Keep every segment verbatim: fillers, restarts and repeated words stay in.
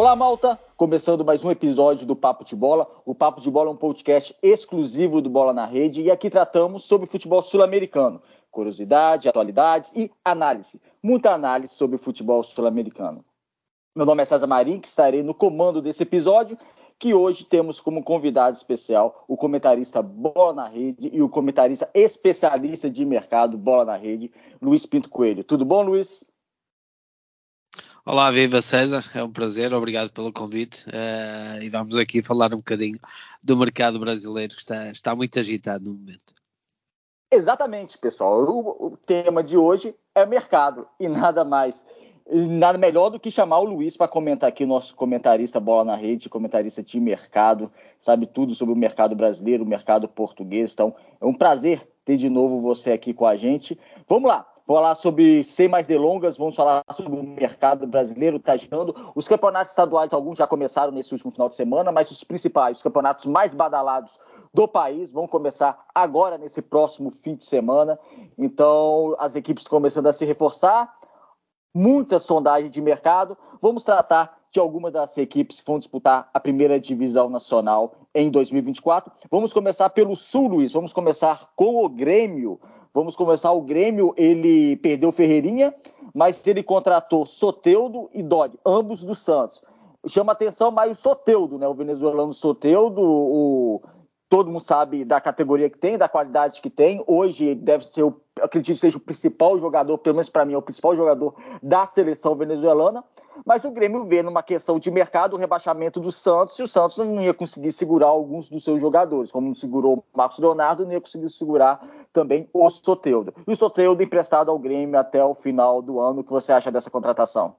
Olá, malta! Começando mais um episódio do Papo de Bola. O Papo de Bola é um podcast exclusivo do Bola na Rede e aqui tratamos sobre futebol sul-americano. Curiosidade, atualidades e análise. Muita análise sobre o futebol sul-americano. Meu nome é César Marim, que estarei no comando desse episódio, que hoje temos como convidado especial o comentarista Bola na Rede e o comentarista especialista de mercado Bola na Rede, Luiz Pinto Coelho. Tudo bom, Luiz? Olá, viva César, é um prazer, obrigado pelo convite uh, e vamos aqui falar um bocadinho do mercado brasileiro que está, está muito agitado no momento. Exatamente, pessoal, o, o tema de hoje é mercado e nada mais, e nada melhor do que chamar o Luiz para comentar aqui, o nosso comentarista Bola na Rede, comentarista de mercado, sabe tudo sobre o mercado brasileiro, o mercado português, então é um prazer ter de novo você aqui com a gente. Vamos lá! Vamos falar sobre, sem mais delongas, vamos falar sobre o mercado brasileiro, tá girando. Os campeonatos estaduais, alguns já começaram nesse último final de semana, mas os principais, os campeonatos mais badalados do país vão começar agora, nesse próximo fim de semana. Então, as equipes começando a se reforçar, muita sondagem de mercado. Vamos tratar de algumas das equipes que vão disputar a primeira divisão nacional em dois mil e vinte e quatro. Vamos começar pelo Sul, Luiz, vamos começar com o Grêmio. Vamos começar, o Grêmio, ele perdeu Ferreirinha, mas ele contratou Soteldo e Dodge, ambos do Santos. Chama atenção mais o Soteldo, né? O venezuelano Soteldo, o... todo mundo sabe da categoria que tem, da qualidade que tem. Hoje deve ser, eu acredito que seja o principal jogador, pelo menos para mim, é o principal jogador da seleção venezuelana. Mas o Grêmio vê numa questão de mercado o rebaixamento do Santos, e o Santos não ia conseguir segurar alguns dos seus jogadores, como não segurou o Marcos Leonardo, não ia conseguir segurar também o Soteldo. E o Soteldo emprestado ao Grêmio até o final do ano. O que você acha dessa contratação?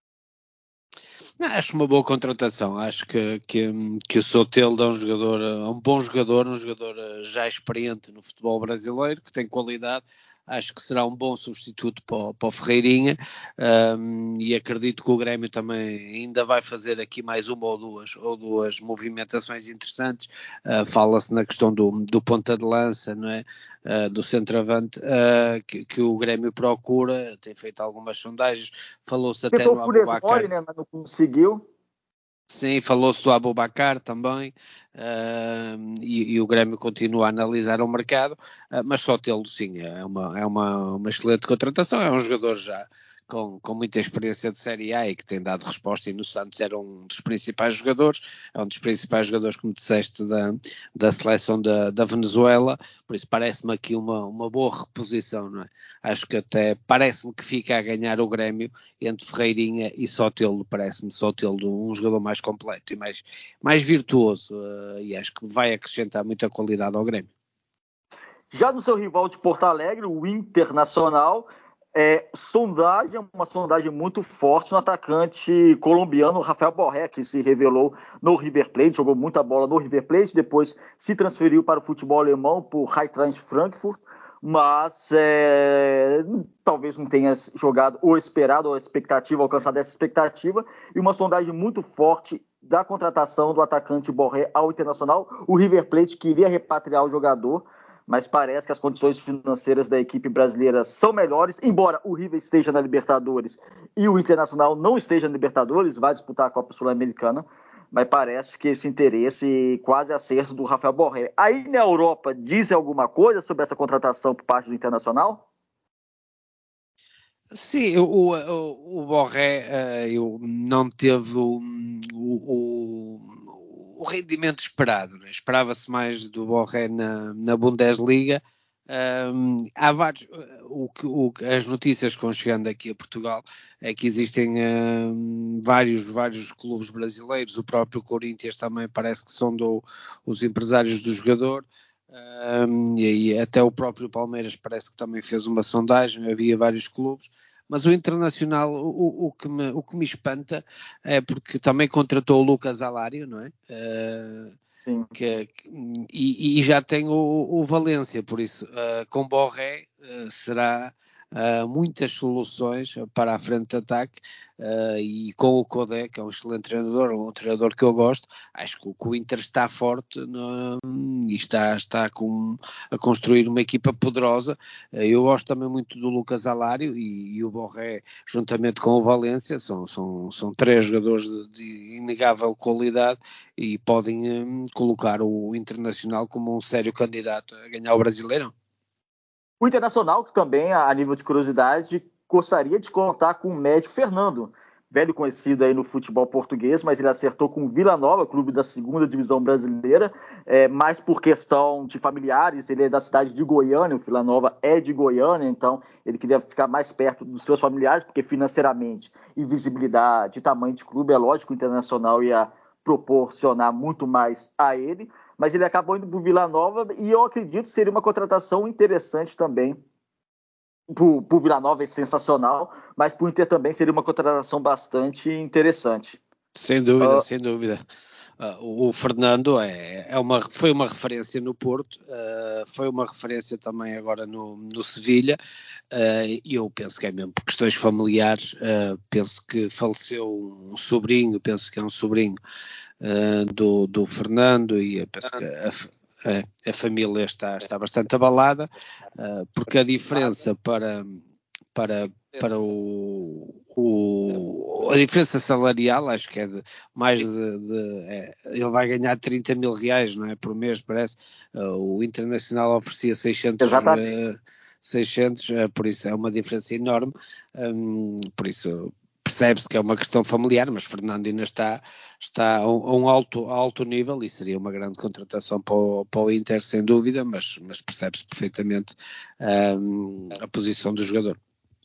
Acho uma boa contratação, acho que, que, que o Soteldo é um jogador, um bom jogador, um jogador já experiente no futebol brasileiro, que tem qualidade. Acho que será um bom substituto para o, para o Ferreirinha, um, e acredito que o Grêmio também ainda vai fazer aqui mais uma ou duas, ou duas movimentações interessantes. Uh, fala-se na questão do, do ponta de lança, não é? Uh, do centroavante, uh, que, que o Grêmio procura, tem feito algumas sondagens, falou-se até Tentou no o Funes Aboubakar. Mori, né, mas não conseguiu. Sim, falou-se do Aboubakar também, uh, e, e o Grêmio continua a analisar o mercado, uh, mas só tê-lo, sim, é uma, é uma, uma excelente contratação. É um jogador já com, com muita experiência de Série A e que tem dado resposta, e no Santos era um dos principais jogadores, é um dos principais jogadores, como disseste, da, da seleção da, da Venezuela. Por isso parece-me aqui uma, uma boa reposição, não é? Acho que até parece-me que fica a ganhar o Grêmio entre Ferreirinha e Soteldo. Parece-me Soteldo um jogador mais completo e mais, mais virtuoso, uh, e acho que vai acrescentar muita qualidade ao Grêmio. Já no seu rival de Porto Alegre, o Internacional, é, sondagem, uma sondagem muito forte no atacante colombiano Rafael Borré, que se revelou no River Plate, jogou muita bola no River Plate, depois se transferiu para o futebol alemão por Eintracht Frankfurt, mas é, talvez não tenha jogado ou esperado, ou a expectativa, alcançado essa expectativa, e uma sondagem muito forte da contratação do atacante Borré ao Internacional. O River Plate queria repatriar o jogador, mas parece que as condições financeiras da equipe brasileira são melhores, embora o River esteja na Libertadores e o Internacional não esteja na Libertadores, vai disputar a Copa Sul-Americana, mas parece que esse interesse quase acerto do Rafael Borré. Aí na Europa, dizem alguma coisa sobre essa contratação por parte do Internacional? Sim, o, o, o Borré uh, eu não teve o, o, o rendimento esperado, né? Esperava-se mais do Borré na, na Bundesliga. Um, há vários, o, o, as notícias que vão chegando aqui a Portugal é que existem um, vários, vários clubes brasileiros. O próprio Corinthians também parece que sondou os empresários do jogador. Um, e, e até o próprio Palmeiras parece que também fez uma sondagem. Havia vários clubes, mas o Internacional, o, o, que me, o que me espanta é porque também contratou o Lucas Alário, não é? Uh, Sim. Que, que, e, e já tem o, o Valência, por isso uh, com Borré uh, será uh, muitas soluções para a frente de ataque, uh, e com o Codé, que é um excelente treinador, um treinador que eu gosto, acho que o, que o Inter está forte no, e está, está com, a construir uma equipa poderosa. Uh, eu gosto também muito do Lucas Alário e, e o Borré, juntamente com o Valência, são, são, são três jogadores de, de inegável qualidade e podem um, colocar o Internacional como um sério candidato a ganhar o Brasileirão. O Internacional, que também, a nível de curiosidade, gostaria de contar com o médio Fernando, velho conhecido aí no futebol português, mas ele acertou com o Vila Nova, clube da segunda divisão brasileira, é, mais por questão de familiares. Ele é da cidade de Goiânia, o Vila Nova é de Goiânia, então ele queria ficar mais perto dos seus familiares, porque financeiramente e visibilidade e tamanho de clube, é lógico que o Internacional ia proporcionar muito mais a ele, mas ele acabou indo para o Vila Nova e eu acredito que seria uma contratação interessante também. Para o Vila Nova é sensacional, mas para o Inter também seria uma contratação bastante interessante. Sem dúvida, uh, sem dúvida. Uh, o, o Fernando é, é uma, foi uma referência no Porto, uh, foi uma referência também agora no, no Sevilha, e uh, eu penso que é mesmo por questões familiares. Uh, penso que faleceu um sobrinho, penso que é um sobrinho uh, do, do Fernando, e eu penso que a, a, a família está, está bastante abalada, uh, porque a diferença para, para, para o, o, a diferença salarial, acho que é de mais de, de é, ele vai ganhar trinta mil reais, não é, por mês, parece. Uh, o Internacional oferecia seiscentos, uh, seiscentos, uh, por isso é uma diferença enorme. Um, por isso percebe-se que é uma questão familiar, mas Fernando ainda está, está a um alto, alto nível e seria uma grande contratação para o, para o Inter, sem dúvida, mas, mas percebe-se perfeitamente um, a posição do jogador.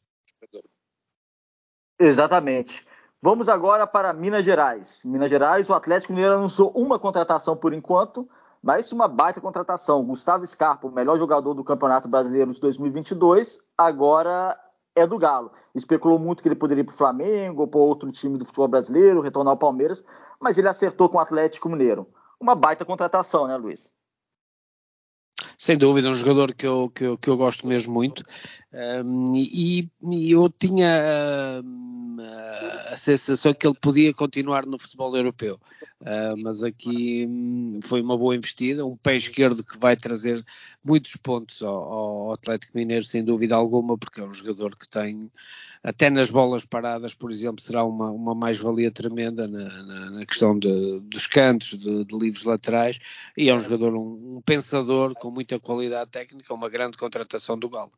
Exatamente. Vamos agora para Minas Gerais. Minas Gerais, o Atlético Mineiro anunciou uma contratação por enquanto, mas uma baita contratação. Gustavo Scarpa, o melhor jogador do Campeonato Brasileiro de dois mil e vinte e dois, agora é do Galo. Especulou muito que ele poderia ir para o Flamengo ou para outro time do futebol brasileiro, retornar ao Palmeiras, mas ele acertou com o Atlético Mineiro. Uma baita contratação, né, Luiz? Sem dúvida, um jogador que eu, que eu, que eu gosto mesmo muito, um, e, e eu tinha um, a sensação que ele podia continuar no futebol europeu, uh, mas aqui um, foi uma boa investida, um pé esquerdo que vai trazer muitos pontos ao, ao Atlético Mineiro, sem dúvida alguma, porque é um jogador que tem, até nas bolas paradas, por exemplo, será uma, uma mais-valia tremenda na, na, na questão de, dos cantos, de, de livros laterais, e é um jogador, um, um pensador com muita qualidade técnica, uma grande contratação do Galo.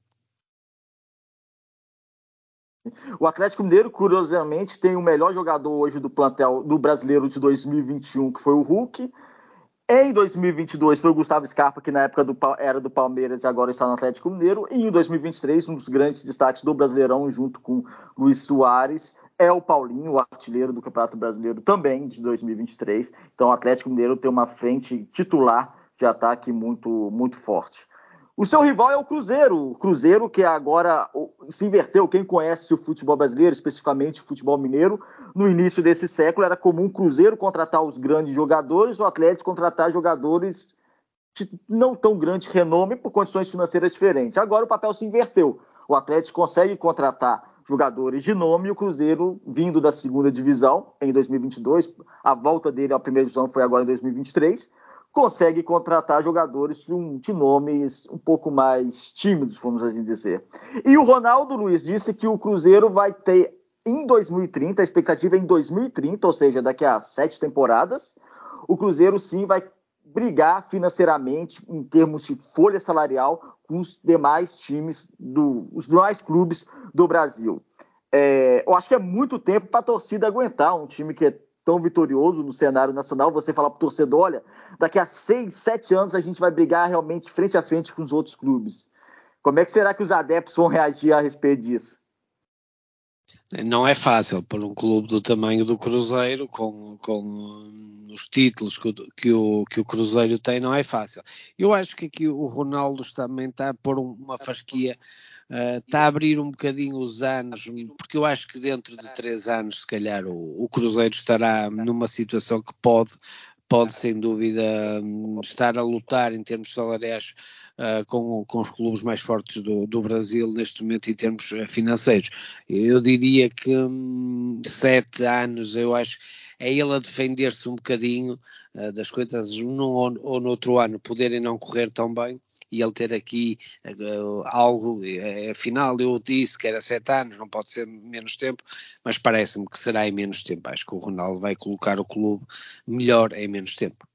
O Atlético Mineiro, curiosamente, tem o melhor jogador hoje do plantel do Brasileiro de dois mil e vinte e um, que foi o Hulk. Em dois mil e vinte e dois foi o Gustavo Scarpa, que na época do, era do Palmeiras e agora está no Atlético Mineiro. E em dois mil e vinte e três, um dos grandes destaques do Brasileirão, junto com Luiz Soares, é o Paulinho, o artilheiro do Campeonato Brasileiro também de dois mil e vinte e três. Então o Atlético Mineiro tem uma frente titular de ataque muito, muito forte. O seu rival é o Cruzeiro, o Cruzeiro que agora se inverteu. Quem conhece o futebol brasileiro, especificamente o futebol mineiro, no início desse século era comum o Cruzeiro contratar os grandes jogadores, o Atlético contratar jogadores de não tão grande renome por condições financeiras diferentes. Agora o papel se inverteu. O Atlético consegue contratar jogadores de nome e o Cruzeiro, vindo da segunda divisão em dois mil e vinte e dois, a volta dele à primeira divisão foi agora em dois mil e vinte e três, consegue contratar jogadores de nomes um pouco mais tímidos, vamos assim dizer. E o Ronaldo Luiz disse que o Cruzeiro vai ter em dois mil e trinta, a expectativa é em dois mil e trinta, ou seja, daqui a sete temporadas, o Cruzeiro sim vai brigar financeiramente em termos de folha salarial com os demais times, do, os demais clubes do Brasil. É, eu acho que é muito tempo para a torcida aguentar um time que é tão vitorioso no cenário nacional. Você falar para o torcedor, olha, daqui a seis, sete anos a gente vai brigar realmente frente a frente com os outros clubes. Como é que será que os adeptos vão reagir a respeito disso? Não é fácil para um clube do tamanho do Cruzeiro, com, com os títulos que o, que, o, que o Cruzeiro tem, não é fácil. Eu acho que aqui o Ronaldo também está a pôr uma fasquia, uh, está a abrir um bocadinho os anos, porque eu acho que dentro de três anos, se calhar, o, o Cruzeiro estará numa situação que pode pode sem dúvida estar a lutar em termos salariais uh, com, com os clubes mais fortes do, do Brasil neste momento em termos financeiros. Eu diria que hum, sete anos, eu acho, é ele a defender-se um bocadinho uh, das coisas num ou, ou no outro ano poderem não correr tão bem, e ele ter aqui uh, algo, uh, afinal eu disse que era sete anos, não pode ser menos tempo, mas parece-me que será em menos tempo. Acho que o Ronaldo vai colocar o clube melhor em menos tempo.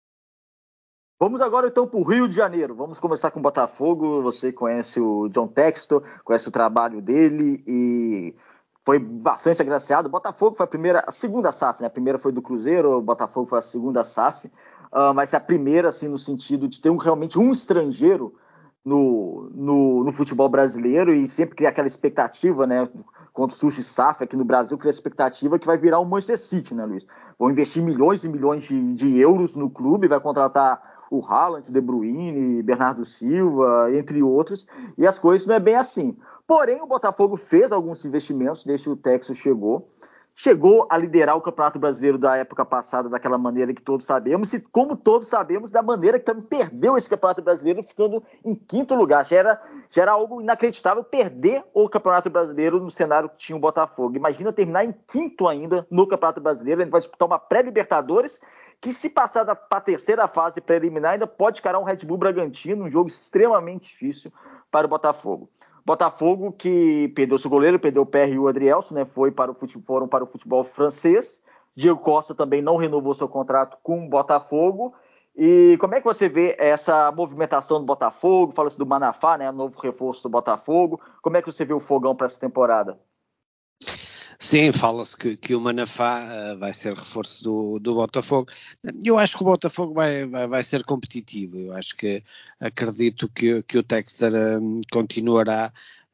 Vamos agora então para o Rio de Janeiro. Vamos começar com o Botafogo. Você conhece o John Textor, conhece o trabalho dele e foi bastante agraciado. O Botafogo foi a primeira, a segunda S A F, né? A primeira foi do Cruzeiro, o Botafogo foi a segunda S A F, uh, mas é a primeira, assim, no sentido de ter um, realmente um estrangeiro no, no, no futebol brasileiro, e sempre cria aquela expectativa, né? Contra o Sushi S A F aqui no Brasil, cria a expectativa que vai virar o Manchester City, né, Luiz? Vão investir milhões e milhões de, de euros no clube, vai contratar o Haaland, o De Bruyne, Bernardo Silva, entre outros, e as coisas não é bem assim. Porém, o Botafogo fez alguns investimentos desde que o Texas chegou, chegou a liderar o Campeonato Brasileiro da época passada daquela maneira que todos sabemos, e como todos sabemos, da maneira que também perdeu esse Campeonato Brasileiro ficando em quinto lugar. Já era, já era algo inacreditável perder o Campeonato Brasileiro no cenário que tinha o Botafogo. Imagina terminar em quinto ainda no Campeonato Brasileiro, ele vai disputar uma pré-Libertadores, que se passar para a terceira fase preliminar ainda pode encarar um Red Bull Bragantino, um jogo extremamente difícil para o Botafogo. Botafogo que perdeu seu goleiro, perdeu o P R e o Adrielson, né, foi para o futebol, foram para o futebol francês. Diego Costa também não renovou seu contrato com o Botafogo. E como é que você vê essa movimentação do Botafogo? Fala-se do Manafá, né, novo reforço do Botafogo. Como é que você vê o Fogão para essa temporada? Sim, fala-se que, que o Manafá uh, vai ser reforço do, do Botafogo. Eu acho que o Botafogo vai, vai, vai ser competitivo. Eu acho que acredito que, que o Textor um, continuará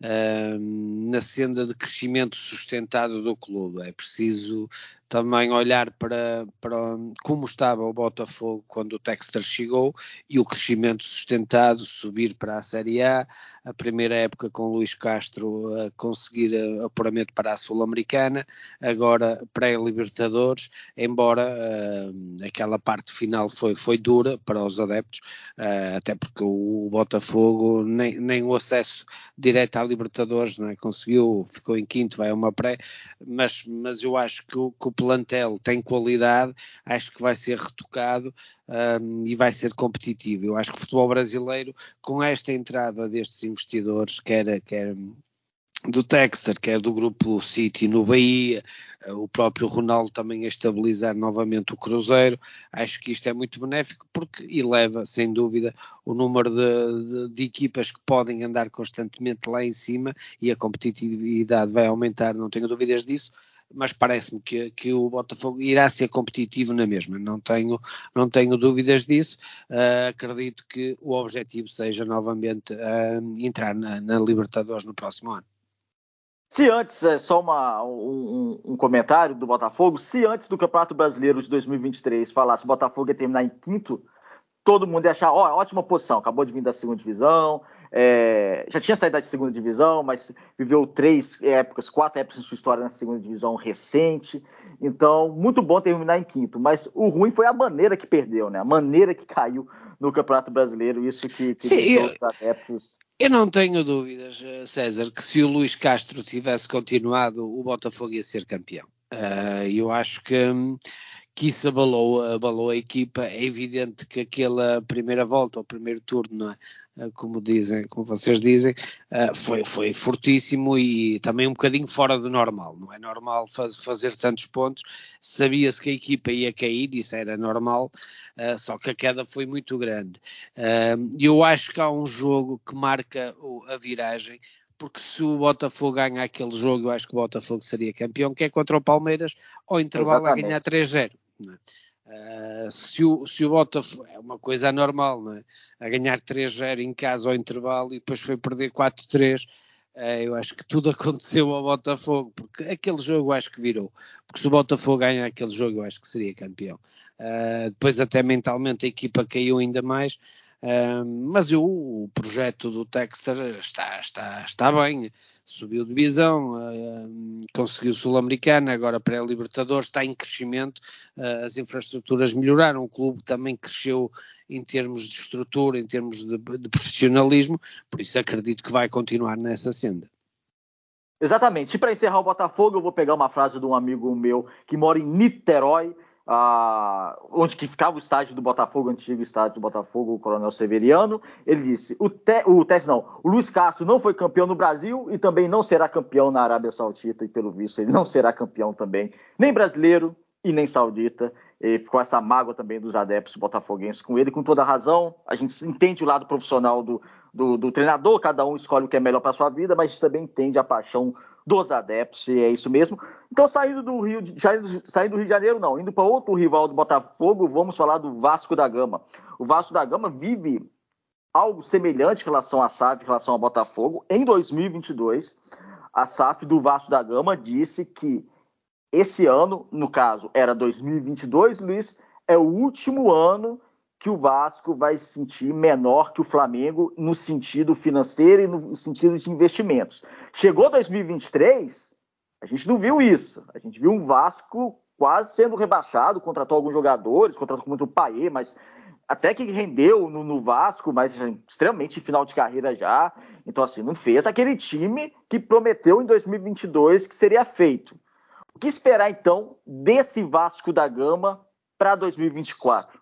um, na senda de crescimento sustentado do clube. É preciso também olhar para, para como estava o Botafogo quando o Textor chegou e o crescimento sustentado, subir para a Série A, a primeira época com o Luís Castro a conseguir apuramento para a Sul-Americana, agora pré-Libertadores, embora uh, aquela parte final foi, foi dura para os adeptos, uh, até porque o, o Botafogo nem, nem o acesso direto à Libertadores, não é? Conseguiu, ficou em quinto, vai a uma pré, mas, mas eu acho que o, que o plantel tem qualidade, acho que vai ser retocado um, e vai ser competitivo. Eu acho que o futebol brasileiro, com esta entrada destes investidores, quer, quer do Textor, quer do grupo City no Bahia, o próprio Ronaldo também a estabilizar novamente o Cruzeiro, acho que isto é muito benéfico porque eleva sem dúvida o número de, de, de equipas que podem andar constantemente lá em cima e a competitividade vai aumentar, não tenho dúvidas disso, mas parece-me que, que o Botafogo irá ser competitivo na mesma, não tenho, não tenho dúvidas disso, uh, acredito que o objetivo seja novamente uh, entrar na, na Libertadores no próximo ano. Se antes, é só uma, um, um comentário do Botafogo, se antes do Campeonato Brasileiro de dois mil e vinte e três falasse o Botafogo ia terminar em quinto, todo mundo ia achar, ó, oh, ótima posição, acabou de vir da segunda divisão, é, já tinha saído da segunda divisão, mas viveu três épocas, quatro épocas em sua história na segunda divisão recente, então muito bom terminar em quinto, mas o ruim foi a maneira que perdeu, né, a maneira que caiu no Campeonato Brasileiro, isso que, que Sim, deixou eu, os adeptos... Eu não tenho dúvidas, César, que se o Luís Castro tivesse continuado, o Botafogo ia ser campeão. Uh, eu acho que, que isso abalou, abalou a equipa. É evidente que aquela primeira volta, ou primeiro turno, não é? Uh, como dizem, como vocês dizem, uh, foi, foi fortíssimo e também um bocadinho fora do normal. Não é normal faz, fazer tantos pontos. Sabia-se que a equipa ia cair, isso era normal, uh, só que a queda foi muito grande. Uh, eu acho que há um jogo que marca a viragem, porque se o Botafogo ganha aquele jogo, eu acho que o Botafogo seria campeão, que é contra o Palmeiras, ao intervalo a ganhar três a zero. Uh, se, o, se o Botafogo, é uma coisa anormal, não é? A ganhar três a zero em casa ao intervalo e depois foi perder quatro a três, uh, eu acho que tudo aconteceu ao Botafogo, porque aquele jogo eu acho que virou, porque se o Botafogo ganha aquele jogo eu acho que seria campeão. Uh, depois até mentalmente a equipa caiu ainda mais, Uh, mas eu, o projeto do Textor está, está, está bem, subiu divisão, uh, conseguiu Sul-Americana, agora pré-Libertadores, está em crescimento, uh, as infraestruturas melhoraram, o clube também cresceu em termos de estrutura, em termos de, de profissionalismo, por isso acredito que vai continuar nessa senda. Exatamente. E para encerrar o Botafogo, eu vou pegar uma frase de um amigo meu que mora em Niterói, ah, onde que ficava o estádio do Botafogo, o antigo estádio do Botafogo, o Coronel Severiano. Ele disse, o, te, o, Te, não, o Luiz Castro não foi campeão no Brasil e também não será campeão na Arábia Saudita, e pelo visto ele não será campeão também, nem brasileiro e nem saudita. E ficou essa mágoa também dos adeptos botafoguenses com ele, com toda a razão. A gente entende o lado profissional do, do, do treinador, cada um escolhe o que é melhor para a sua vida, mas a gente também entende a paixão dos adeptos, e é isso mesmo. Então, saindo do Rio de, saindo, saindo do Rio de Janeiro, não, indo para outro rival do Botafogo, vamos falar do Vasco da Gama. O Vasco da Gama vive algo semelhante em relação à S A F, em relação ao Botafogo. Em dois mil e vinte e dois, a S A F do Vasco da Gama disse que esse ano, no caso, era dois mil e vinte e dois, Luiz, é o último ano que o Vasco vai se sentir menor que o Flamengo no sentido financeiro e no sentido de investimentos. Chegou dois mil e vinte e três, a gente não viu isso. A gente viu um Vasco quase sendo rebaixado, contratou alguns jogadores, contratou muito o Payet, mas até que rendeu no, no Vasco, mas extremamente final de carreira já. Então, assim, não fez aquele time que prometeu em dois mil e vinte e dois que seria feito. O que esperar, então, desse Vasco da Gama para dois mil e vinte e quatro?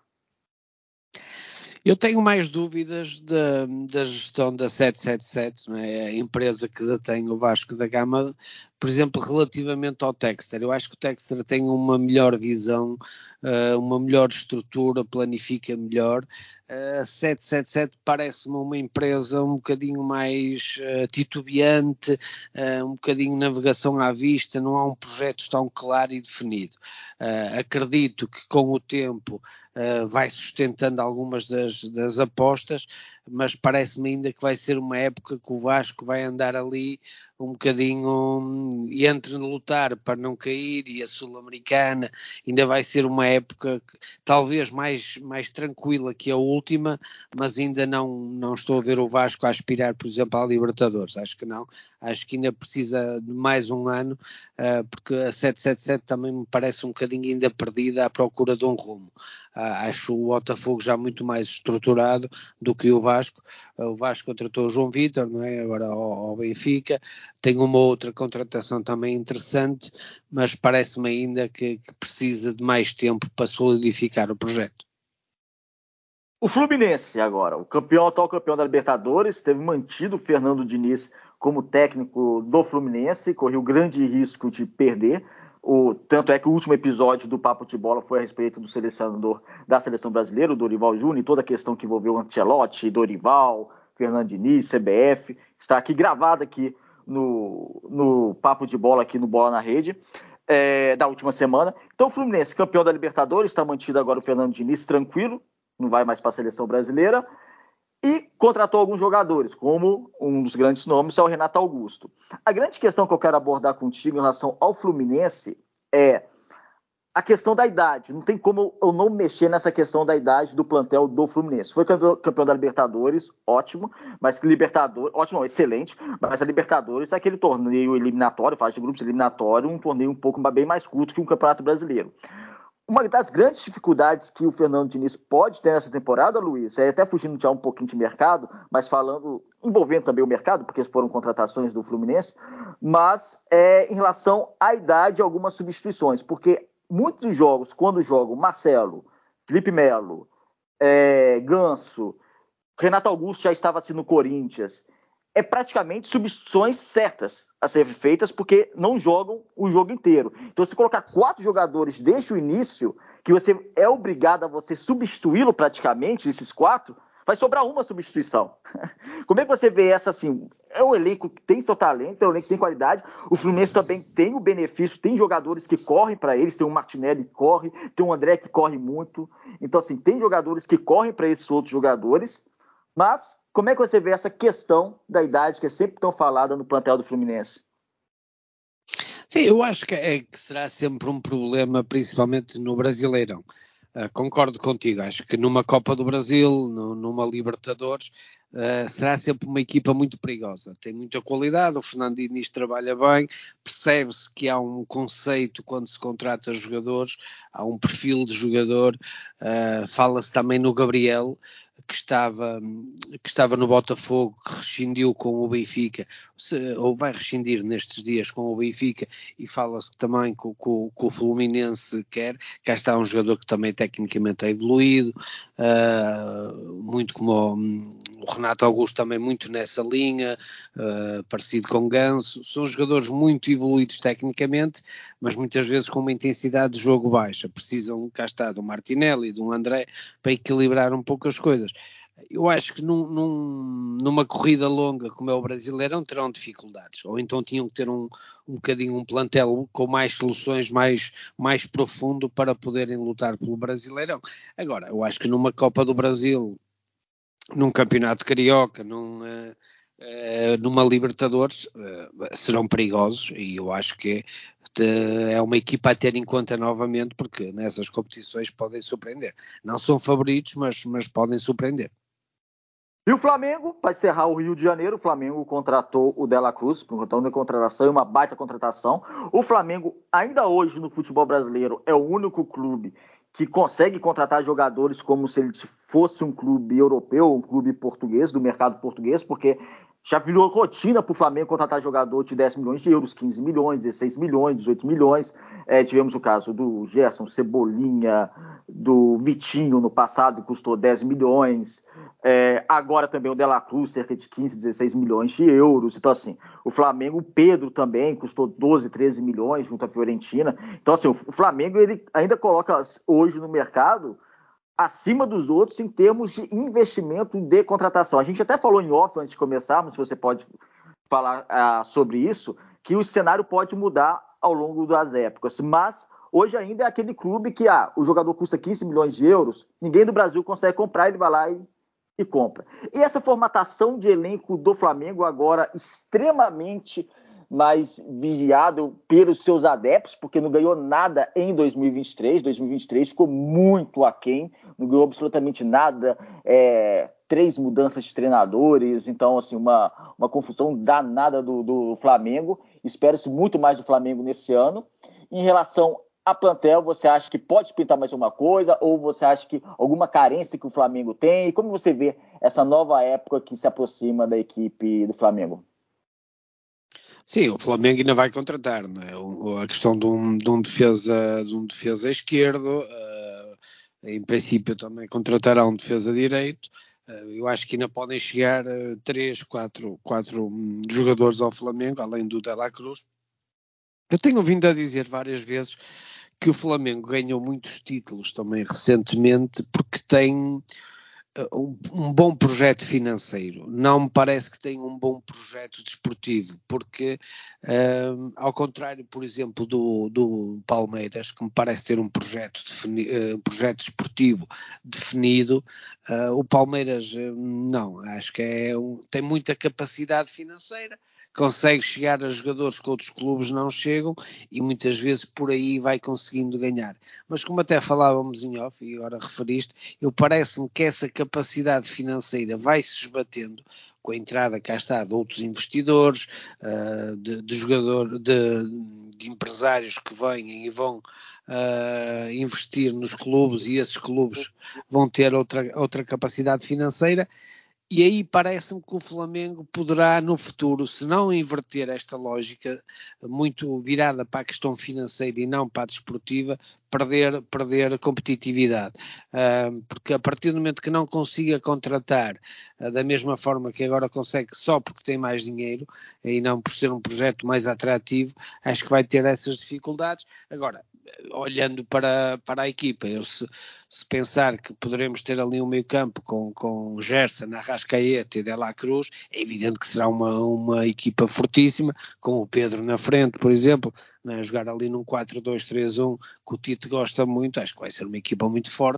Eu tenho mais dúvidas da, da gestão da sete sete sete, não é? A empresa que detém o Vasco da Gama, por exemplo, relativamente ao Textor. Eu acho que o Textor tem uma melhor visão, uh, uma melhor estrutura, planifica melhor. A uh, sete sete sete parece-me uma empresa um bocadinho mais uh, titubeante, uh, um bocadinho navegação à vista, não há um projeto tão claro e definido. Uh, acredito que com o tempo uh, vai sustentando algumas das, das apostas, mas parece-me ainda que vai ser uma época que o Vasco vai andar ali um bocadinho entre lutar para não cair e a Sul-Americana, ainda vai ser uma época que, talvez mais, mais tranquila que a última, mas ainda não, não estou a ver o Vasco a aspirar, por exemplo, à Libertadores, acho que não, acho que ainda precisa de mais um ano, uh, porque a sete sete sete também me parece um bocadinho ainda perdida à procura de um rumo. Uh, acho o Botafogo já muito mais estruturado do que o Vasco. Uh, o Vasco contratou o João Vítor, não é? Agora ao, ao Benfica, tem uma outra contratação também interessante, mas parece-me ainda que, que precisa de mais tempo para solidificar o projeto. O Fluminense agora, o campeão, atual campeão da Libertadores, teve mantido o Fernando Diniz como técnico do Fluminense, correu grande risco de perder. O, tanto é que o último episódio do Papo de Bola foi a respeito do selecionador da seleção brasileira, o Dorival Júnior, e toda a questão que envolveu Ancelotti, Dorival, Fernando Diniz, C B F. Está aqui gravado aqui no, no Papo de Bola, aqui no Bola na Rede, é, da última semana. Então o Fluminense, campeão da Libertadores, está mantido agora o Fernando Diniz tranquilo, não vai mais para a seleção brasileira, e contratou alguns jogadores, como um dos grandes nomes é o Renato Augusto. A grande questão que eu quero abordar contigo em relação ao Fluminense é a questão da idade. Não tem como eu não mexer nessa questão da idade do plantel do Fluminense. Foi campeão da Libertadores, ótimo, mas que Libertadores, ótimo, não, excelente, mas a Libertadores é aquele torneio eliminatório, fase de grupos eliminatório, um torneio um pouco bem mais curto que um Campeonato Brasileiro. Uma das grandes dificuldades que o Fernando Diniz pode ter nessa temporada, Luiz, é até fugindo já um pouquinho de mercado, mas falando, envolvendo também o mercado, porque foram contratações do Fluminense, mas é em relação à idade, algumas substituições, porque muitos jogos, quando jogam Marcelo, Felipe Melo, é, Ganso, Renato Augusto já estava assim no Corinthians, é praticamente substituições certas a serem feitas, porque não jogam o jogo inteiro. Então, se colocar quatro jogadores desde o início, que você é obrigado a você substituí-lo praticamente, esses quatro, vai sobrar uma substituição. Como é que você vê essa assim? É um elenco que tem seu talento, é um elenco que tem qualidade. O Fluminense também tem o benefício, tem jogadores que correm para eles, tem o Martinelli que corre, tem o André que corre muito. Então, assim, tem jogadores que correm para esses outros jogadores, mas como é que você vê essa questão da idade que é sempre tão falada no plantel do Fluminense? Sim, eu acho que, é, que será sempre um problema, principalmente no Brasileirão. Uh, concordo contigo, acho que numa Copa do Brasil, no, numa Libertadores, uh, será sempre uma equipa muito perigosa, tem muita qualidade, o Fernando Diniz trabalha bem, percebe-se que há um conceito quando se contrata jogadores, há um perfil de jogador, uh, fala-se também no Gabriel, que estava, que estava no Botafogo, que rescindiu com o Benfica, se, ou vai rescindir nestes dias com o Benfica, e fala-se também que o Fluminense quer. Cá está um jogador que também tecnicamente é evoluído, uh, muito como o, o Renato Augusto, também muito nessa linha, uh, parecido com Ganso. São jogadores muito evoluídos tecnicamente, mas muitas vezes com uma intensidade de jogo baixa. Precisam, cá está, de um Martinelli, de um André, para equilibrar um pouco as coisas. Eu acho que num, num, numa corrida longa como é o Brasileirão terão dificuldades, ou então tinham que ter um, um bocadinho um plantel com mais soluções, mais, mais profundo para poderem lutar pelo Brasileirão. Agora, eu acho que numa Copa do Brasil, num Campeonato Carioca, num, uh, uh, numa Libertadores, uh, serão perigosos, e eu acho que é, é uma equipa a ter em conta novamente, porque nessas competições podem surpreender. Não são favoritos, mas, mas podem surpreender. E o Flamengo, para encerrar o Rio de Janeiro, o Flamengo contratou o De La Cruz, por conta de contratação, uma baita contratação. O Flamengo, ainda hoje no futebol brasileiro, é o único clube que consegue contratar jogadores como se ele fosse um clube europeu, um clube português, do mercado português, porque já virou rotina para o Flamengo contratar jogador de dez milhões de euros, quinze milhões, dezesseis milhões, dezoito milhões. É, tivemos o caso do Gerson, Cebolinha, do Vitinho no passado, que custou dez milhões. É, agora também o De La Cruz, cerca de quinze, dezesseis milhões de euros. Então, assim, o Flamengo, o Pedro também custou doze, treze milhões junto à Fiorentina. Então, assim, o Flamengo ele ainda coloca hoje no mercado acima dos outros em termos de investimento de contratação. A gente até falou em off antes de começarmos, se você pode falar uh, sobre isso, que o cenário pode mudar ao longo das épocas, mas hoje ainda é aquele clube que ah, o jogador custa quinze milhões de euros, ninguém do Brasil consegue comprar, ele vai lá e, e compra. E essa formatação de elenco do Flamengo agora extremamente mais vigiado pelos seus adeptos, porque não ganhou nada em dois mil e vinte e três. dois mil e vinte e três ficou muito aquém, não ganhou absolutamente nada, é, três mudanças de treinadores, então assim, uma, uma confusão danada do, do Flamengo. Espera-se muito mais do Flamengo nesse ano. Em relação a plantel, você acha que pode pintar mais uma coisa, ou você acha que alguma carência que o Flamengo tem? E como você vê essa nova época que se aproxima da equipe do Flamengo? Sim, o Flamengo ainda vai contratar, não é? O, a questão de um, de um defesa, de um defesa esquerdo, uh, em princípio também contratará um defesa direito. Uh, eu acho que ainda podem chegar uh, três, quatro, quatro um, jogadores ao Flamengo, além do De La Cruz. Eu tenho vindo a dizer várias vezes que o Flamengo ganhou muitos títulos também recentemente porque tem Um, um bom projeto financeiro. Não me parece que tenha um bom projeto desportivo, porque um, ao contrário, por exemplo, do, do Palmeiras, que me parece ter um projeto, defini, uh, projeto desportivo definido, uh, o Palmeiras uh, não, acho que é um, tem muita capacidade financeira, consegue chegar a jogadores que outros clubes não chegam e muitas vezes por aí vai conseguindo ganhar. Mas como até falávamos em off e agora referiste, eu parece-me que essa capacidade financeira vai se esbatendo com a entrada, cá está, de outros investidores, uh, de, de jogadores, de, de empresários que vêm e vão uh, investir nos clubes e esses clubes vão ter outra, outra capacidade financeira. E aí parece-me que o Flamengo poderá no futuro, se não inverter esta lógica muito virada para a questão financeira e não para a desportiva, perder, perder competitividade. Uh, porque a partir do momento que não consiga contratar uh, da mesma forma que agora consegue só porque tem mais dinheiro e não por ser um projeto mais atrativo, acho que vai ter essas dificuldades. Agora, olhando para, para a equipa, eu se, se pensar que poderemos ter ali um meio campo com, com Gerson, Arrascaeta e De La Cruz, é evidente que será uma, uma equipa fortíssima, com o Pedro na frente, por exemplo, né, jogar ali num quatro dois três um, que o Tite gosta muito, acho que vai ser uma equipa muito forte.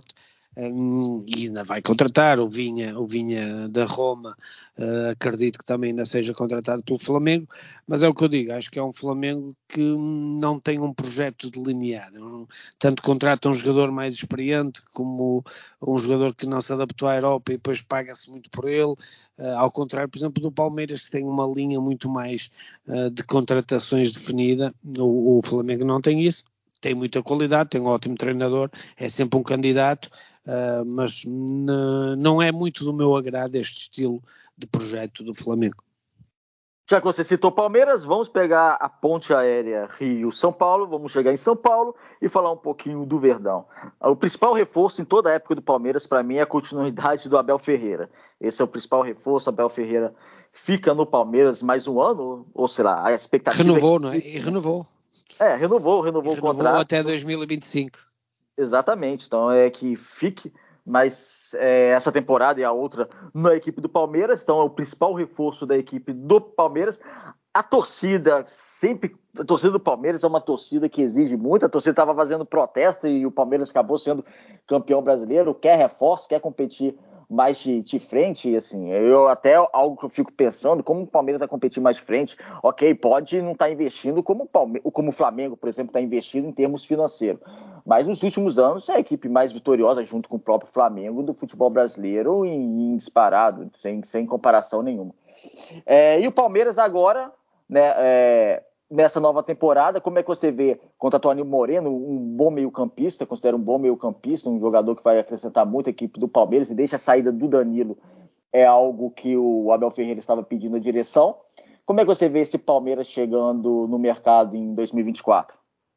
um, e ainda vai contratar o Vinha, o Vinha da Roma, uh, acredito que também ainda seja contratado pelo Flamengo, mas é o que eu digo, acho que é um Flamengo que não tem um projeto delineado, tanto contrata um jogador mais experiente como um jogador que não se adaptou à Europa e depois paga-se muito por ele, uh, ao contrário, por exemplo, do Palmeiras, que tem uma linha muito mais uh, de contratações definida. O, o Flamengo não tem isso. Tem muita qualidade, tem um ótimo treinador, é sempre um candidato, uh, mas n- não é muito do meu agrado este estilo de projeto do Flamengo. Já que você citou Palmeiras, vamos pegar a ponte aérea Rio-São Paulo, vamos chegar em São Paulo e falar um pouquinho do Verdão. O principal reforço em toda a época do Palmeiras, para mim, é a continuidade do Abel Ferreira. Esse é o principal reforço, Abel Ferreira fica no Palmeiras mais um ano, ou sei lá, a expectativa... Renovou, é que... não é? E renovou. É, renovou, renovou e o renovou contrato. até dois mil e vinte e cinco. Exatamente, então é que fique, mas é, essa temporada e a outra na equipe do Palmeiras, então é o principal reforço da equipe do Palmeiras. A torcida sempre, a torcida do Palmeiras é uma torcida que exige muito, a torcida estava fazendo protesto e o Palmeiras acabou sendo campeão brasileiro, quer reforço, quer competir mais de, de frente, assim, eu até algo que eu fico pensando, como o Palmeiras vai competir mais de frente, ok, pode não estar tá investindo como o, Palme- como o Flamengo, por exemplo, está investindo em termos financeiros, mas nos últimos anos é a equipe mais vitoriosa, junto com o próprio Flamengo, do futebol brasileiro em, em disparado, sem, sem comparação nenhuma. É, e o Palmeiras agora, né, é, nessa nova temporada, como é que você vê contra Tony Moreno, um bom meio-campista, considera um bom meio-campista, um jogador que vai acrescentar muito a equipe do Palmeiras e deixa a saída do Danilo, é algo que o Abel Ferreira estava pedindo a direção. Como é que você vê esse Palmeiras chegando no mercado em dois mil e vinte e quatro?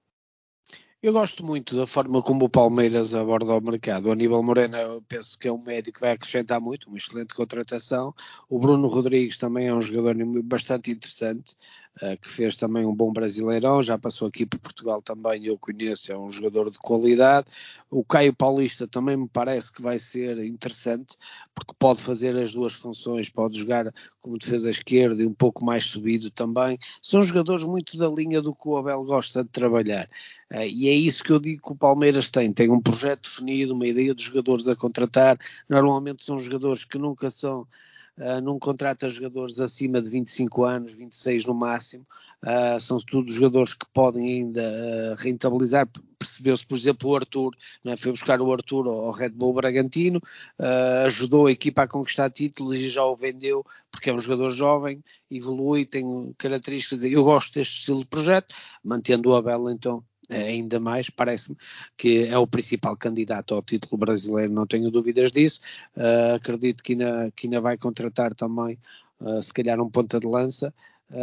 Eu gosto muito da forma como o Palmeiras aborda o mercado. O Aníbal Moreno, eu penso que é um médio que vai acrescentar muito, uma excelente contratação. O Bruno Rodrigues também é um jogador bastante interessante, uh, que fez também um bom Brasileirão, já passou aqui por Portugal também, eu conheço, é um jogador de qualidade. O Caio Paulista também me parece que vai ser interessante, porque pode fazer as duas funções, pode jogar como defesa esquerda e um pouco mais subido também. São jogadores muito da linha do que o Abel gosta de trabalhar. Uh, e é isso que eu digo que o Palmeiras tem, tem um projeto definido, uma ideia de jogadores a contratar, normalmente são jogadores que nunca são, uh, não contrata jogadores acima de vinte e cinco anos, vinte e seis no máximo, uh, são tudo jogadores que podem ainda uh, rentabilizar. Percebeu-se, por exemplo, o Arthur, né, foi buscar o Arthur ao Red Bull Bragantino, uh, ajudou a equipa a conquistar títulos e já o vendeu, porque é um jogador jovem, evolui, tem características, eu gosto deste estilo de projeto, mantendo o Abel então ainda mais, parece-me que é o principal candidato ao título brasileiro, não tenho dúvidas disso. Uh, acredito que ainda, que ainda vai contratar também, uh, se calhar um ponta de lança,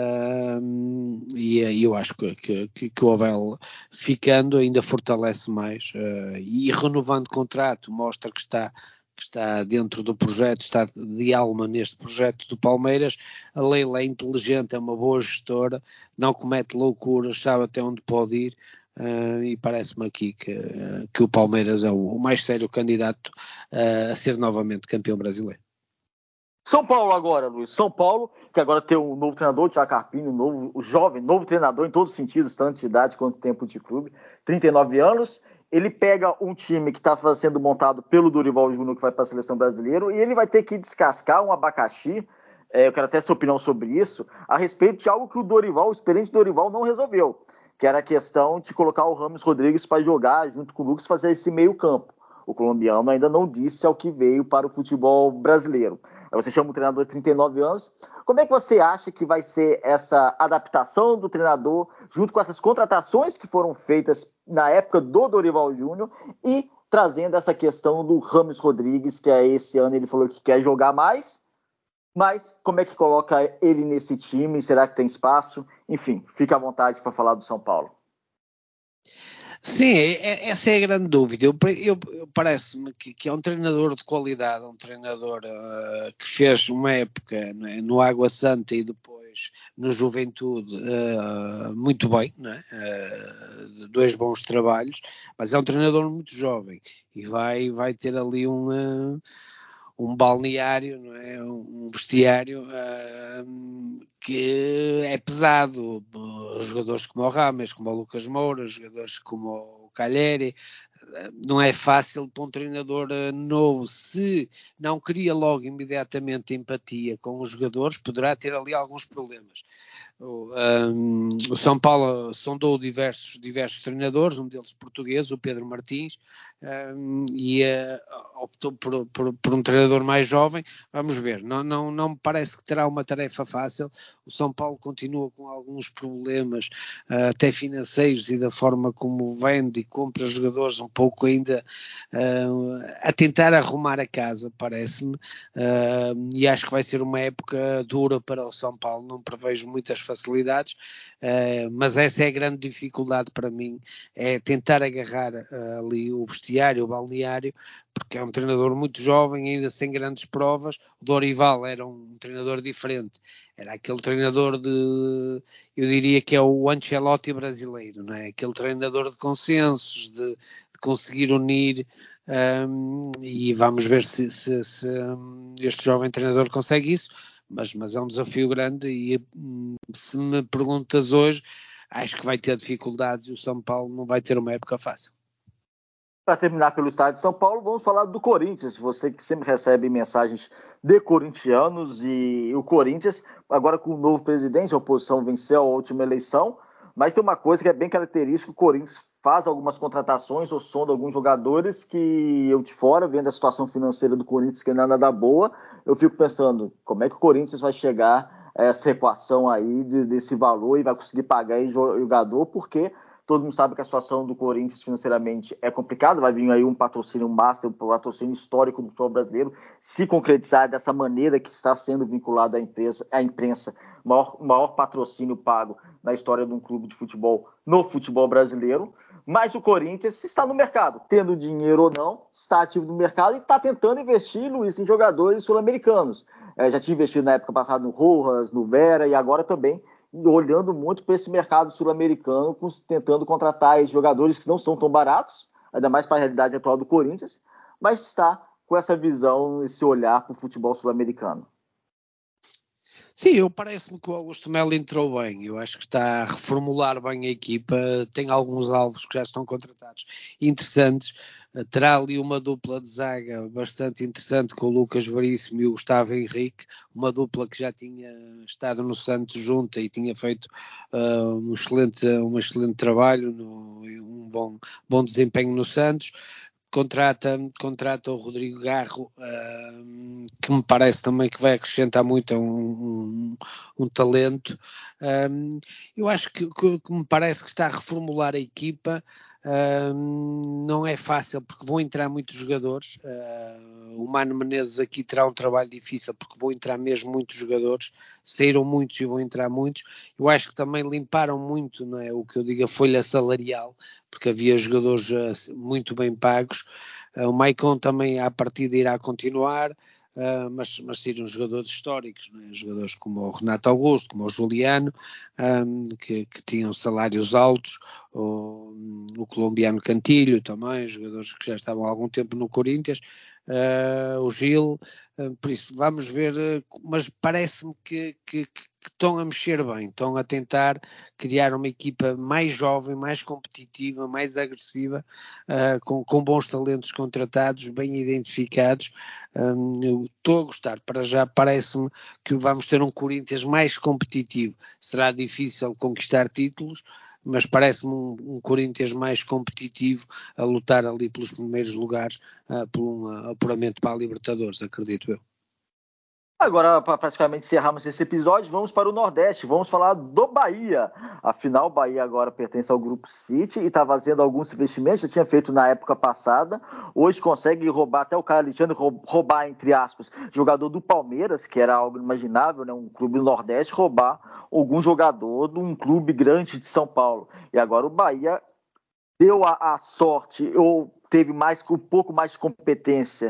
uh, e, e eu acho que, que, que o Abel ficando ainda fortalece mais, uh, e renovando contrato mostra que está que está dentro do projeto, está de alma neste projeto do Palmeiras. A Leila é inteligente, é uma boa gestora, não comete loucuras, sabe até onde pode ir. Uh, e parece-me aqui que, uh, que o Palmeiras é o, o mais sério candidato uh, a ser novamente campeão brasileiro. São Paulo agora, Luiz. São Paulo, que agora tem um novo treinador, o Thiago Carpini, um novo, um jovem, novo treinador em todos os sentidos, tanto de idade quanto tempo de clube, trinta e nove anos. Ele pega um time que está sendo montado pelo Dorival Júnior, que vai para a seleção brasileira, e ele vai ter que descascar um abacaxi. É, eu quero até sua opinião sobre isso, a respeito de algo que o Dorival, o experiente Dorival, não resolveu, que era a questão de colocar o Rames Rodrigues para jogar junto com o Lucas, fazer esse meio campo. O colombiano ainda não disse ao que veio para o futebol brasileiro. Você chama o treinador de trinta e nove anos. Como é que você acha que vai ser essa adaptação do treinador junto com essas contratações que foram feitas na época do Dorival Júnior e trazendo essa questão do Rames Rodrigues, que é esse ano ele falou que quer jogar mais, mas como é que coloca ele nesse time? Será que tem espaço? Enfim, fica à vontade para falar do São Paulo. Sim, é, essa é a grande dúvida. Eu, eu, eu parece-me que, que é um treinador de qualidade, um treinador uh, que fez uma época, né, no Água Santa e depois no Juventude uh, muito bem, né, uh, dois bons trabalhos, mas é um treinador muito jovem e vai, vai ter ali um, uh, um balneário, não é? Um vestiário uh, que é pesado. Jogadores como o Rames, como o Lucas Moura, jogadores como o Calheri, não é fácil para um treinador novo, se não cria logo imediatamente empatia com os jogadores, poderá ter ali alguns problemas. O, um, o São Paulo sondou diversos, diversos treinadores, um deles português, o Pedro Martins, um, e uh, optou por, por, por um treinador mais jovem. Vamos ver, não, não, não me parece que terá uma tarefa fácil. O São Paulo continua com alguns problemas, uh, até financeiros, e da forma como vende e compra jogadores, um pouco ainda uh, a tentar arrumar a casa, parece-me, uh, e acho que vai ser uma época dura para o São Paulo. Não prevejo muitas facilidades, uh, mas essa é a grande dificuldade para mim, é tentar agarrar uh, ali o vestiário, o balneário, porque é um treinador muito jovem, ainda sem grandes provas. O Dorival era um treinador diferente, era aquele treinador de, eu diria que é o Ancelotti brasileiro, não é? Aquele treinador de consensos, de, de conseguir unir, um, e vamos ver se, se, se um, este jovem treinador consegue isso. Mas, mas é um desafio grande, e se me perguntas hoje, acho que vai ter dificuldades, e o São Paulo não vai ter uma época fácil. Para terminar pelo estado de São Paulo, vamos falar do Corinthians. Você que sempre recebe mensagens de corintianos, e o Corinthians, agora com o novo presidente, a oposição venceu a última eleição, mas tem uma coisa que é bem característica: o Corinthians faz algumas contratações ou sonda alguns jogadores que eu de fora, vendo a situação financeira do Corinthians, que não é nada boa, eu fico pensando, como é que o Corinthians vai chegar a essa equação aí de, desse valor e vai conseguir pagar esse jogador, porque todo mundo sabe que a situação do Corinthians financeiramente é complicada. Vai vir aí um patrocínio master, um patrocínio histórico do futebol brasileiro, se concretizar dessa maneira que está sendo vinculado à imprensa, à imprensa, o maior, maior patrocínio pago na história de um clube de futebol no futebol brasileiro. Mas o Corinthians está no mercado, tendo dinheiro ou não, está ativo no mercado e está tentando investir, Luiz, em jogadores sul-americanos. É, já tinha investido na época passada no Rojas, no Vera, e agora também olhando muito para esse mercado sul-americano, tentando contratar jogadores que não são tão baratos, ainda mais para a realidade atual do Corinthians, mas está com essa visão, esse olhar para o futebol sul-americano. Sim, eu parece-me que o Augusto Melo entrou bem. Eu acho que está a reformular bem a equipa. Tem alguns alvos que já estão contratados interessantes. Terá ali uma dupla de zaga bastante interessante, com o Lucas Veríssimo e o Gustavo Henrique, uma dupla que já tinha estado no Santos junta e tinha feito uh, um, excelente, um excelente trabalho, no, um bom, bom desempenho no Santos. Contrata, contrata o Rodrigo Garro, uh, que me parece também que vai acrescentar muito, a um, um, um talento. Um, eu acho que, que, que me parece que está a reformular a equipa. Um, não é fácil, porque vão entrar muitos jogadores. Uh, o Mano Menezes aqui terá um trabalho difícil, porque vão entrar mesmo muitos jogadores. Saíram muitos e vão entrar muitos. Eu acho que também limparam muito, não é, o que eu digo, a folha salarial, porque havia jogadores uh, muito bem pagos. Uh, o Maicon também à partida irá continuar, uh, mas, mas seriam jogadores históricos, né? Jogadores como o Renato Augusto, como o Juliano, um, que, que tinham salários altos, o, o colombiano Cantilho também, jogadores que já estavam há algum tempo no Corinthians, uh, o Gil, uh, por isso vamos ver, uh, mas parece-me que, que, que estão a mexer bem, estão a tentar criar uma equipa mais jovem, mais competitiva, mais agressiva, uh, com, com bons talentos contratados, bem identificados. Um, eu estou a gostar. Para já parece-me que vamos ter um Corinthians mais competitivo. Será difícil conquistar títulos, mas parece-me um, um Corinthians mais competitivo, a lutar ali pelos primeiros lugares, uh, por um uh, apuramento para a Libertadores, acredito eu. Agora, para praticamente encerrarmos esse episódio, vamos para o Nordeste, vamos falar do Bahia. Afinal, o Bahia agora pertence ao Grupo City e está fazendo alguns investimentos, já tinha feito na época passada. Hoje consegue roubar, até o cara Alexandre roubar, entre aspas, jogador do Palmeiras, que era algo inimaginável, né? Um clube do Nordeste roubar algum jogador de um clube grande de São Paulo. E agora o Bahia deu a, a sorte, ou teve mais, um pouco mais de competência,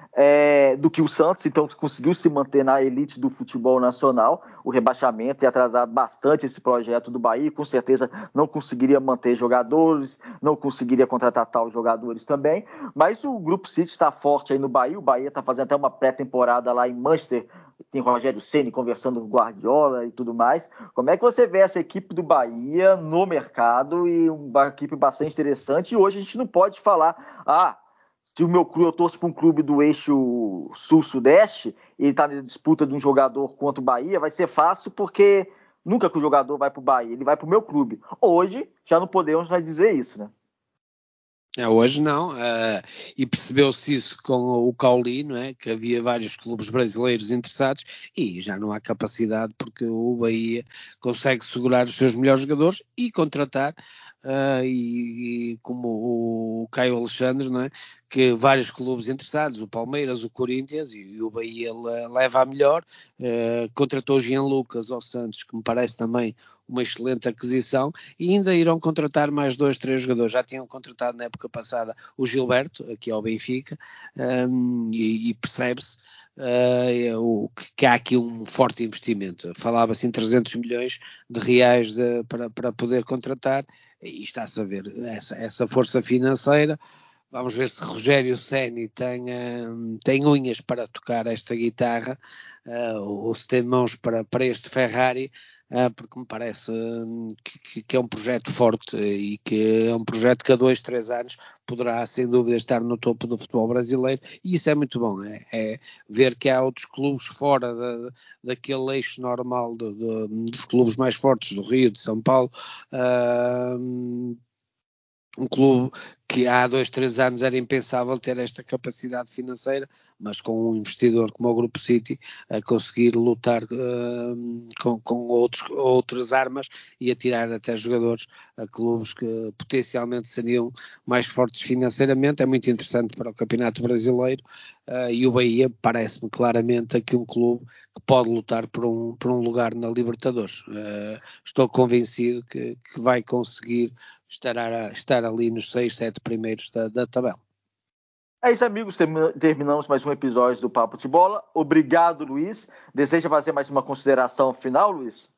é, do que o Santos, então conseguiu se manter na elite do futebol nacional. O rebaixamento ia atrasar bastante esse projeto do Bahia, com certeza não conseguiria manter jogadores, não conseguiria contratar tal jogadores também, mas o Grupo City está forte aí no Bahia. O Bahia está fazendo até uma pré-temporada lá em Manchester, tem Rogério Ceni conversando com o Guardiola e tudo mais. Como é que você vê essa equipe do Bahia no mercado? E uma equipe bastante interessante, e hoje a gente não pode falar, ah, se o meu clube, eu torço para um clube do eixo sul-sudeste e ele está na disputa de um jogador contra o Bahia, vai ser fácil porque nunca que o jogador vai para o Bahia, ele vai para o meu clube. Hoje já não podemos mais dizer isso, né? É, hoje não, uh, e percebeu-se isso com o Cauli, não é? Que havia vários clubes brasileiros interessados e já não há capacidade porque o Bahia consegue segurar os seus melhores jogadores e contratar, uh, e, e como o, o Caio Alexandre, não é? Que vários clubes interessados, o Palmeiras, o Corinthians, e, e o Bahia leva a melhor, uh, contratou o Jean Lucas ao Santos, que me parece também uma excelente aquisição, e ainda irão contratar mais dois, três jogadores. Já tinham contratado na época passada o Gilberto, aqui ao Benfica, um, e, e percebe-se uh, o, que há aqui um forte investimento. Falava-se em trezentos milhões de reais de, para, para poder contratar, e está-se a ver essa, essa força financeira. Vamos ver se Rogério Ceni tem, uh, tem unhas para tocar esta guitarra, uh, ou se tem mãos para, para este Ferrari, uh, porque me parece uh, que, que é um projeto forte e que é um projeto que a dois, três anos poderá sem dúvida estar no topo do futebol brasileiro, e isso é muito bom, é, é ver que há outros clubes fora da, daquele eixo normal do, do, dos clubes mais fortes do Rio, de São Paulo, uh, um clube que há dois, três anos era impensável ter esta capacidade financeira, mas com um investidor como o Grupo City a conseguir lutar uh, com, com outros, outras armas e a tirar até jogadores a clubes que potencialmente seriam mais fortes financeiramente. É muito interessante para o Campeonato Brasileiro, uh, e o Bahia parece-me claramente aqui um clube que pode lutar por um, por um lugar na Libertadores. Uh, estou convencido que, que vai conseguir estar, a, estar ali nos seis, sete primeiros da, da tabela. É isso, amigos. Terminamos mais um episódio do Papo de Bola. Obrigado, Luiz. Deseja fazer mais uma consideração final, Luiz?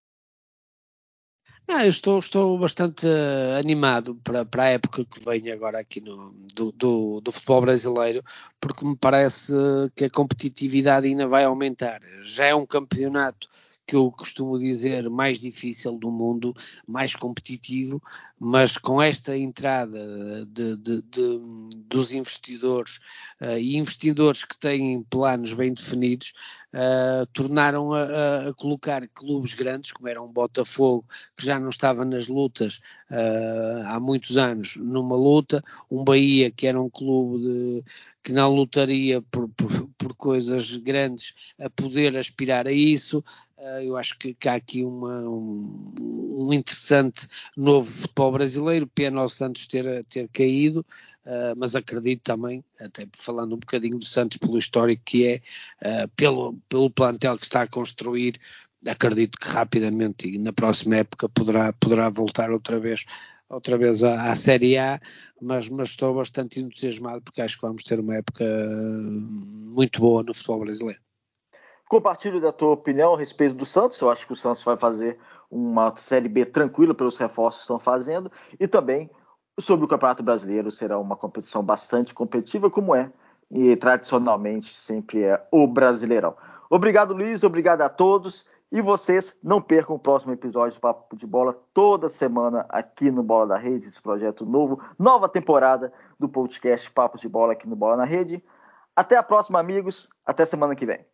Ah, eu estou, estou bastante uh, animado para, para a época que vem agora aqui no, do, do, do futebol brasileiro, porque me parece que a competitividade ainda vai aumentar. Já é um campeonato que eu costumo dizer mais difícil do mundo, mais competitivo, mas com esta entrada de, de, de, dos investidores, uh, e investidores que têm planos bem definidos, uh, tornaram a, a colocar clubes grandes, como era um Botafogo, que já não estava nas lutas uh, há muitos anos, numa luta, um Bahia que era um clube de, que não lutaria por, por, por coisas grandes, a poder aspirar a isso. Uh, eu acho que, que há aqui uma, um, um interessante novo futebol brasileiro. Pena ao Santos ter, ter caído, uh, mas acredito também, até falando um bocadinho do Santos pelo histórico que é, uh, pelo, pelo plantel que está a construir, acredito que rapidamente e na próxima época poderá, poderá voltar outra vez outra vez à, à Série A, mas, mas estou bastante entusiasmado porque acho que vamos ter uma época muito boa no futebol brasileiro. Compartilho da tua opinião a respeito do Santos. Eu acho que o Santos vai fazer uma Série B tranquila pelos reforços que estão fazendo, e também sobre o Campeonato Brasileiro será uma competição bastante competitiva, como é, e tradicionalmente sempre é o Brasileirão. Obrigado, Luiz, obrigado a todos, e vocês não percam o próximo episódio do Papo de Bola toda semana aqui no Bola da Rede, esse projeto novo, nova temporada do podcast Papo de Bola aqui no Bola na Rede. Até a próxima, amigos, até semana que vem.